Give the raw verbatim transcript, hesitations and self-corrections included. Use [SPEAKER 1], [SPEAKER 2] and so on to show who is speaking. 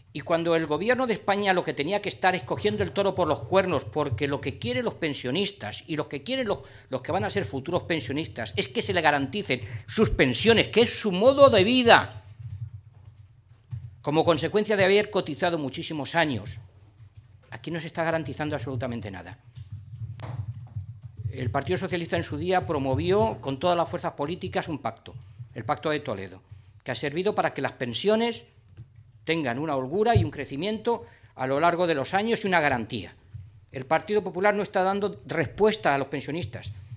[SPEAKER 1] Y cuando el gobierno de España lo que tenía que estar es cogiendo el toro por los cuernos, porque lo que quieren los pensionistas y los que quieren los, los que van a ser futuros pensionistas es que se le garanticen sus pensiones, que es su modo de vida, como consecuencia de haber cotizado muchísimos años. Aquí no se está garantizando absolutamente nada. El Partido Socialista en su día promovió con todas las fuerzas políticas un pacto, el Pacto de Toledo, que ha servido para que las pensiones tengan una holgura y un crecimiento a lo largo de los años y una garantía. El Partido Popular no está dando respuesta a los pensionistas.